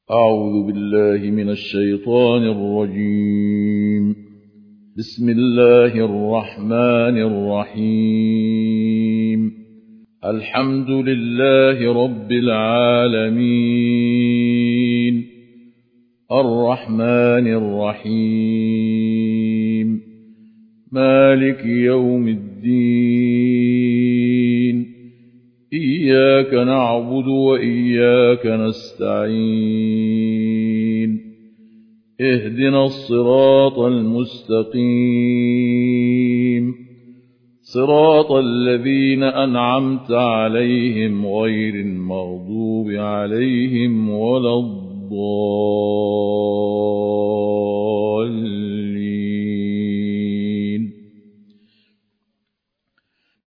أعوذ بالله من الشيطان الرجيم. بسم الله الرحمن الرحيم. الحمد لله رب العالمين، الرحمن الرحيم، مالك يوم الدين، إياك نعبد وإياك نستعين، اهدنا الصراط المستقيم، صراط الذين أنعمت عليهم غير المغضوب عليهم ولا الضالين.